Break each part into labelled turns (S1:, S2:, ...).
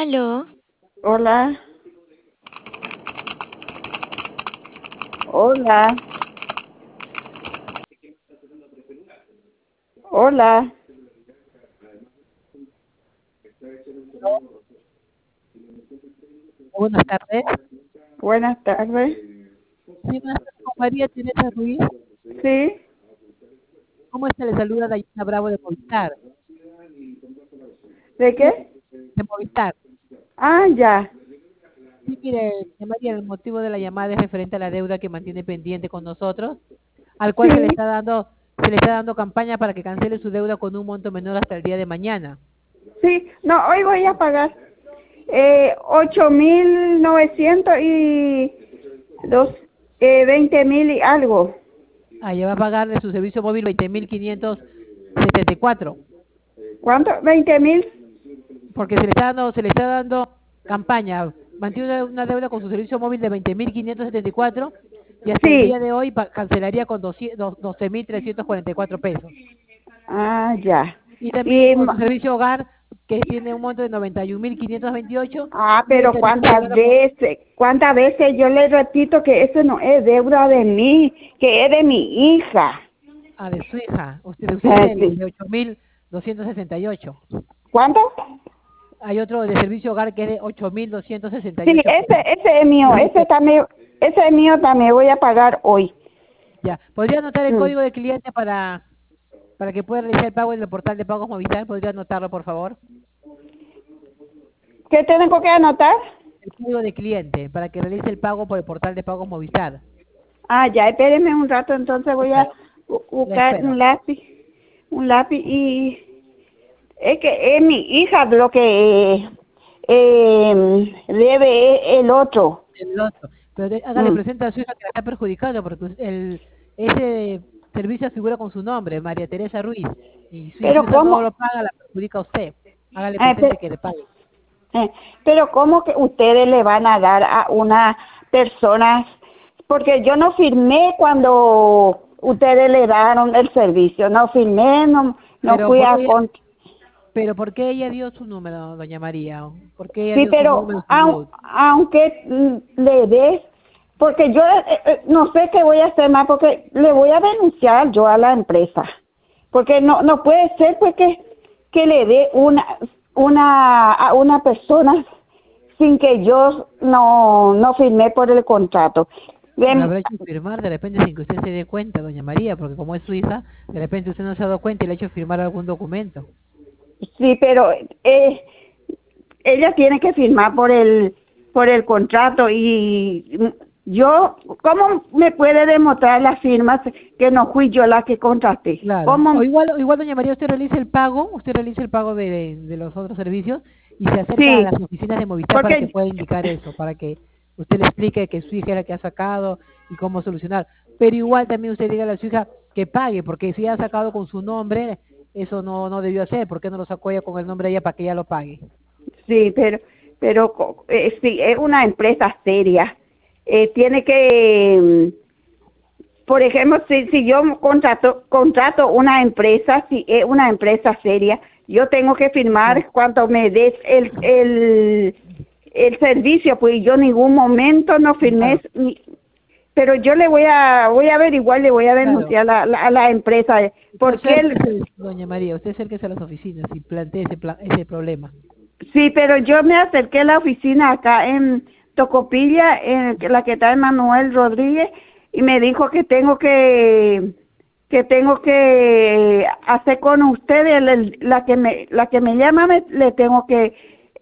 S1: Aló,
S2: Hola, hola, hola.
S3: Buenas tardes.
S2: Buenas tardes.
S3: Sí, buenas tardes, con María Teresa Ruiz.
S2: ¿Sí?
S3: ¿Cómo está? Le saluda Dayana Bravo de Movistar.
S2: ¿De
S3: Sí,
S2: qué?
S3: de Movistar.
S2: Ah, ya.
S3: Sí, mire, María, el motivo de la llamada es referente a la deuda que mantiene pendiente con nosotros, al cual
S2: Sí,
S3: se le está dando campaña para que cancele su deuda con un monto menor hasta el día de mañana.
S2: sí. No, hoy voy a pagar 8.900 y 20.000 y algo.
S3: Allá va a pagar de su servicio móvil 20.574,
S2: ¿Cuánto? 20.000.
S3: porque se le está dando campaña. Mantiene una deuda con su servicio móvil de 20.574 y hasta el
S2: Sí.
S3: día de hoy cancelaría con 12.344 pesos.
S2: Ah, ya.
S3: Y también
S2: Y,
S3: con su servicio hogar, que tiene un monto de 91.528, y
S2: pero
S3: estaría cancelando
S2: cuántas veces yo le repito que eso no es deuda de mí, que es de mi hija.
S3: a de su hija. Usted es el
S2: Sí.
S3: de 8.268.
S2: ¿Cuánto?
S3: Hay otro de servicio hogar que es de ocho mil doscientos sesenta
S2: Sí,
S3: y ocho pesos.
S2: ese es mío,
S3: Igual que,
S2: ese es mío también voy a pagar hoy.
S3: ya. ¿Podría anotar el
S2: Mm.
S3: código de cliente para que pueda realizar el pago en el portal de pagos Movistar? ¿Podría anotarlo, por favor?
S2: ¿Qué tengo que anotar?
S3: El código de cliente para que realice el pago por el portal de pagos Movistar.
S2: Ah, ya, espérenme un rato, entonces voy a
S3: Espera, le
S2: buscar
S3: espero.
S2: un lápiz y es que es mi hija lo que debe el otro.
S3: El otro. Pero hágale
S2: Mm.
S3: presente a su hija que la está perjudicando porque ese servicio figura con su nombre, María Teresa Ruiz. Y si su
S2: Pero
S3: hija no
S2: cómo,
S3: lo paga, la perjudica a usted. Hágale
S2: eh,
S3: presente
S2: pe-
S3: que le pague.
S2: Eh, pero ¿cómo que ustedes le van a dar a una persona? Porque yo no firmé cuando ustedes le daron el servicio, no firmé, no
S3: Pero
S2: fui
S3: ¿por
S2: a
S3: qué,
S2: con...
S3: pero ¿por qué ella dio su número, doña María? ¿Por qué ella
S2: Sí,
S3: dio su
S2: pero
S3: número, su root?
S2: aunque le des, porque yo no sé qué voy a hacer más, porque le voy a denunciar yo a la empresa, porque no puede ser pues que le dé a una persona sin que yo no firmé por el contrato.
S3: La
S2: Ven,
S3: habrá hecho firmar de repente sin que usted se dé cuenta, doña María, porque como es su hija, de repente usted no se ha dado cuenta y le ha hecho firmar algún documento.
S2: sí, pero ella tiene que firmar por el contrato y yo, ¿cómo me puede demostrar las firmas que no fui yo la que contraté?
S3: Claro.
S2: ¿Cómo?
S3: O igual, doña María, usted realiza el pago de los otros servicios y se acerca a
S2: Sí,
S3: las oficinas de Movistar para que
S2: porque
S3: pueda indicar eso, para que usted le explique que su hija es la que ha sacado y cómo solucionar. Pero igual también usted diga a su hija que pague, porque si ha sacado con su nombre, eso no debió hacer. ¿Por qué no lo sacó ella con el nombre de ella para que ella lo pague?
S2: sí, pero sí, es una empresa seria. Tiene que por ejemplo, si yo contrato una empresa, si es una empresa seria, yo tengo que
S3: Claro.
S2: firmar cuando me des el servicio, pues yo en ningún momento no firmé,
S3: Claro,
S2: pero yo voy a averiguar, le voy a
S3: claro.
S2: denunciar a la empresa,
S3: Usted
S2: porque
S3: doña María, usted acérquese a las oficinas y plantee ese problema.
S2: sí, pero yo me acerqué a la oficina acá en Tocopilla, en la que está Manuel Rodríguez, y me dijo que tengo que hacer con ustedes la que me llama, le tengo que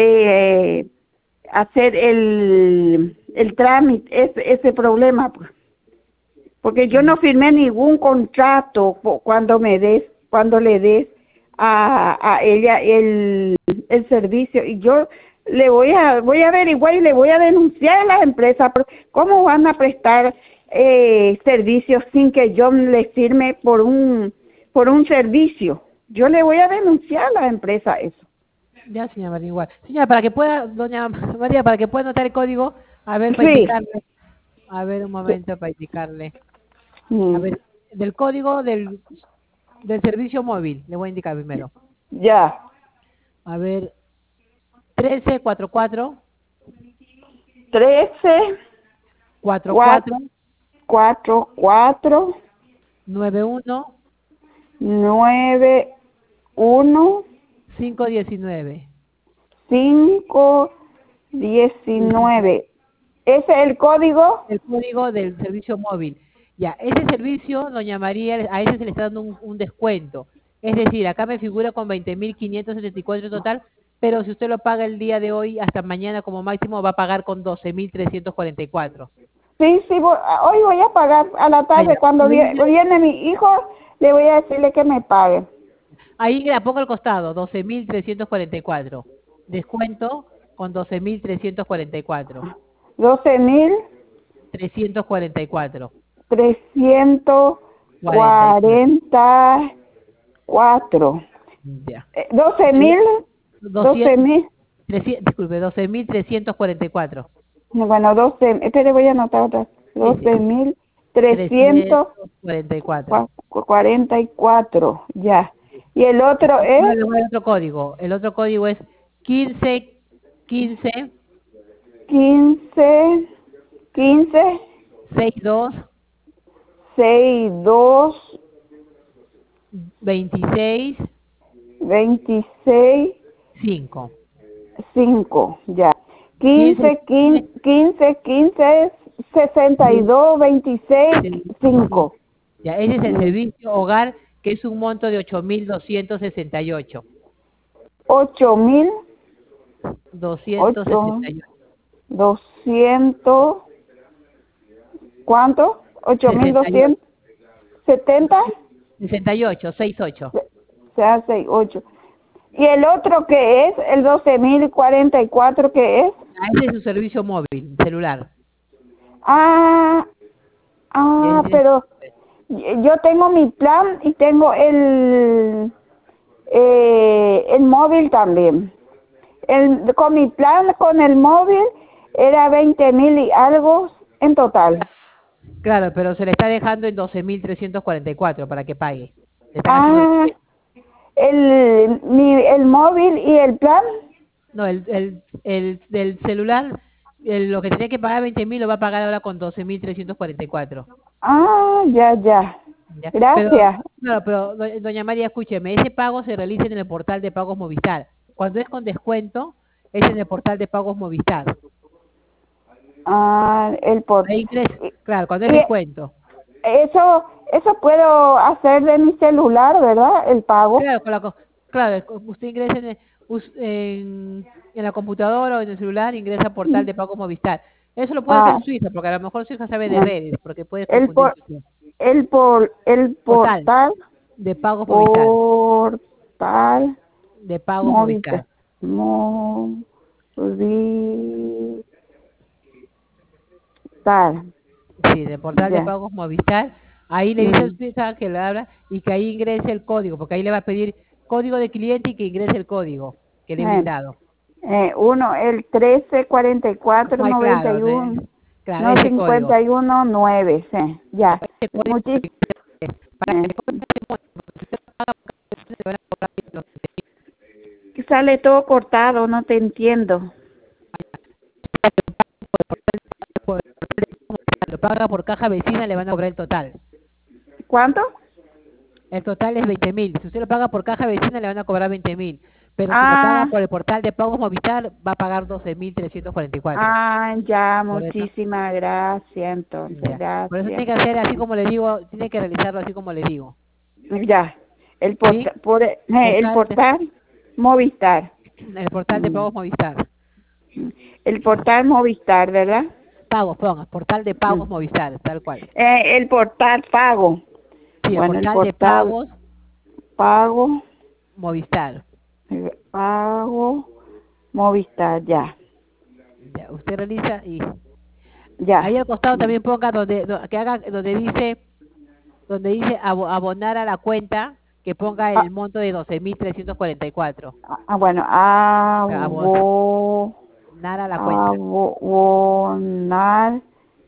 S2: hacer el trámite, ese problema, pues. Porque yo no firmé ningún contrato cuando le des a ella el servicio y yo voy a averiguar y le voy a denunciar a la empresa. ¿Cómo van a prestar servicios sin que yo le firme por un servicio? Yo le voy a denunciar a la empresa eso.
S3: Ya, señora María, igual. Señora, para que pueda, doña María, para que pueda anotar el código, a ver, para
S2: Sí.
S3: indicarle, a ver un momento para indicarle. A
S2: Mm,
S3: ver, del código del servicio móvil, le voy a indicar primero.
S2: ya.
S3: A ver, 1344
S2: 13
S3: 44
S2: 44
S3: 91
S2: 91
S3: 519.
S2: 519. ¿Ese es el código?
S3: El código del servicio móvil. Ya, ese servicio, doña María, a ese se le está dando un descuento. Es decir, acá me figura con 20.574 en total, pero si usted lo paga el día de hoy hasta mañana como máximo, va a pagar con 12.344.
S2: Sí, sí, hoy voy a pagar a la
S3: Ah,
S2: tarde.
S3: ya.
S2: Cuando viene mi hijo, le voy a decirle que me pague.
S3: Ahí la pongo al costado, 12.344. Descuento con 12.344.
S2: 12.000
S3: 344. 44.
S2: 344.
S3: Ya.
S2: 12.000,
S3: 200,
S2: 12.000.
S3: disculpe, 12.344.
S2: Bueno, 12, espere, voy a anotar otra.
S3: Sí, sí. 344.
S2: 12.344, ya. Y el otro
S3: Ahora
S2: es
S3: le voy a dar otro código. El otro código es 15 15
S2: 15 15
S3: 62
S2: 62
S3: 26
S2: 26
S3: 5.
S2: 5, ya.
S3: 15
S2: 15 15 15 15 62 26 5.
S3: Ya, ese es el
S2: Mm.
S3: servicio hogar, que es un monto de 8.268.
S2: 8.000 8
S3: 268.
S2: 200, ¿cuánto?
S3: 68.
S2: 8.270,
S3: 68, 68.
S2: se hace 8. ¿Y el otro que es? ¿El 12.044 que es?
S3: Ah, ese es su servicio móvil, celular.
S2: Ah,
S3: Y ese
S2: pero yo tengo mi plan y tengo el móvil también. Con mi plan, con el móvil, era 20.000 y algo en total.
S3: claro, pero se le está dejando en 12.344 para que pague. Le están haciendo
S2: Ah,
S3: descuento.
S2: el móvil y el plan.
S3: No, el del celular, lo que tenía que pagar 20.000 lo va a pagar ahora con 12.344.
S2: Ah, ya, ya.
S3: ¿Ya? Pero,
S2: Gracias.
S3: claro, pero doña María, escúcheme, ese pago se realiza en el portal de pagos Movistar. Cuando es con descuento, es en el portal de pagos Movistar.
S2: Ah,
S3: Ahí ingresa,
S2: y,
S3: claro, cuando es
S2: y
S3: descuento.
S2: eso puedo hacer de mi celular, ¿verdad? El pago.
S3: Claro, claro, usted ingresa en la computadora o en el celular, ingresa a portal de pagos Movistar. Eso lo puede hacer
S2: Ah,
S3: en su hija, porque a lo mejor su hija sabe de
S2: ah.
S3: redes, porque puede
S2: el por,
S3: confundirse. Usted.
S2: el
S3: Portal
S2: portal,
S3: de pagos Movistar,
S2: portal,
S3: de pagos
S2: móvil,
S3: Movistar.
S2: móvil,
S3: Sí, de portal de
S2: ya.
S3: pagos Movistar. Ahí le dice a
S2: Mm.
S3: su hija que le habla y que ahí ingrese el código, porque ahí le va a pedir código de cliente y que ingrese el código que le he
S2: Eh,
S3: brindado.
S2: uno, el 13 44
S3: Ay, claro,
S2: 91
S3: claro,
S2: no
S3: ese código.
S2: 51 9, sí, ya.
S3: Ese código
S2: Muchis,
S3: para
S2: eh,
S3: que
S2: sale todo cortado, no te entiendo.
S3: lo paga por caja vecina, le van a cobrar el total.
S2: ¿Cuánto?
S3: El total es 20.000. Si usted lo paga por caja vecina, le van a cobrar 20.000. Pero si lo paga
S2: Ah,
S3: por el portal de pagos Movistar, va a pagar 12.344.
S2: ya,
S3: ¿Correcto?
S2: muchísimas gracias, entonces,
S3: Ya. Por eso tiene
S2: gracias.
S3: que hacer así como le digo, tiene que realizarlo así como le digo.
S2: Ya,
S3: ¿Sí?
S2: el
S3: Portal de,
S2: portal Movistar.
S3: el portal de
S2: Mm,
S3: pagos Movistar.
S2: El portal Movistar, ¿verdad?
S3: Pagos, ponga, portal de
S2: Mm.
S3: pagos Movistar, tal cual.
S2: El portal pago.
S3: Sí, el
S2: Bueno, el
S3: portal de
S2: portal
S3: pagos
S2: pago,
S3: Movistar.
S2: pago Movistar, ya,
S3: Ya, usted realiza y
S2: ya.
S3: ahí al costado
S2: Mm.
S3: también ponga que haga donde dice abonar a la cuenta, que ponga
S2: Ah,
S3: el monto de 12.344.
S2: bueno,
S3: Abonar a la cuenta.
S2: abonar,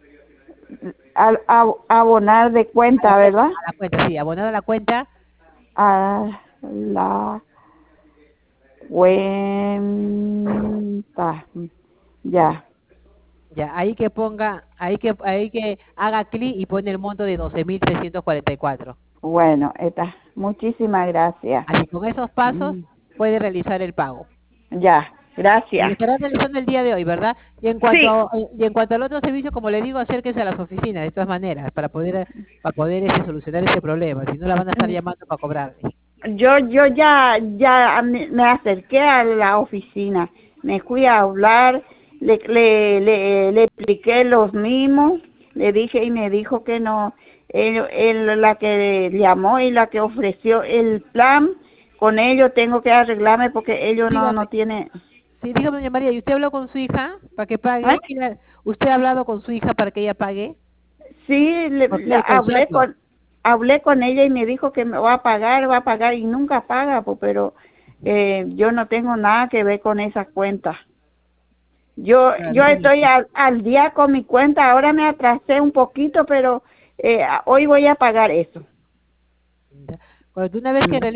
S2: abonar de
S3: A la
S2: cuenta,
S3: cuenta,
S2: ¿verdad?
S3: sí, abonar a la cuenta
S2: A la cuenta. Ya,
S3: Ya, ahí que haga clic y pone el monto de 12.344.
S2: bueno, está. Muchísimas gracias.
S3: Así con esos pasos
S2: Mm,
S3: puede realizar el pago.
S2: Ya,
S3: Y lo
S2: gracias.
S3: estará realizando el día de hoy, ¿verdad?
S2: Sí,
S3: Y en cuanto al otro servicio, como le digo, acérquese a las oficinas de todas maneras para poder solucionar ese problema. Si no, la van a estar
S2: mm,
S3: llamando para cobrarle.
S2: yo ya me acerqué a la oficina, me fui a hablar, le expliqué los mismos, le dije y me dijo que no, la que llamó y la que ofreció el plan, con ellos tengo que arreglarme porque ellos no
S3: Dígame,
S2: tienen.
S3: sí, dígame, doña María, ¿y usted habló con su hija para que
S2: ¿Eh?
S3: pague? ¿Usted ha hablado con su hija para que ella pague?
S2: Sí,
S3: Por medio del consorcio.
S2: hablé con ella y me dijo que me va a pagar y nunca paga, pues, pero yo no tengo nada que ver con esa cuenta. Yo
S3: Claro, sí.
S2: estoy al día con mi cuenta, ahora me atrasé un poquito, pero hoy voy a pagar eso.
S3: Ya. Cuando
S2: Mm.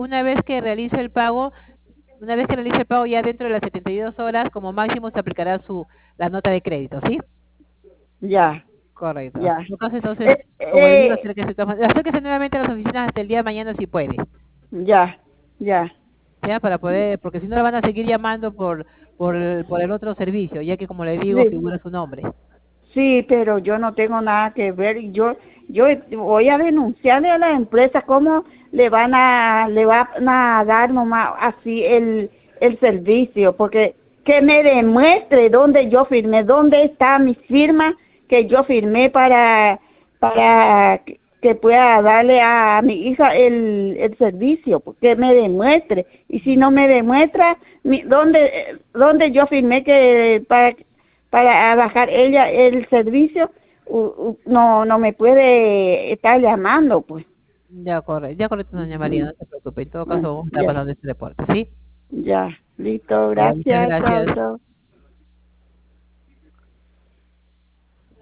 S3: una vez que realice el pago ya dentro de las 72 horas, como máximo se aplicará la nota de crédito, ¿sí?
S2: Ya,
S3: Correcto.
S2: ya.
S3: En todo caso, entonces,
S2: Eh,
S3: como le digo,
S2: eh,
S3: acérquese nuevamente a las oficinas hasta el día de mañana si puede,
S2: ya, ya.
S3: ¿ya? Para poder, porque si no la van a seguir llamando por el otro servicio, ya que como le digo,
S2: Sí.
S3: figura su nombre.
S2: Sí, pero yo no tengo nada que ver. Yo voy a denunciarle a la empresa cómo le van a dar nomás así el servicio, porque que me demuestre dónde yo firmé, dónde está mi firma que yo firmé para que pueda darle a mi hija el servicio, que me demuestre. Y si no me demuestra, dónde yo firmé que para bajar ella el servicio, no me puede estar llamando, pues.
S3: Ya correcto, doña María,
S2: Mm,
S3: no se preocupe. En todo caso,
S2: mm,
S3: vamos a estar
S2: Ya,
S3: pasando este reporte, ¿sí?
S2: ya, listo,
S3: Ya, muchas
S2: gracias, chao,
S3: gracias.
S2: chao.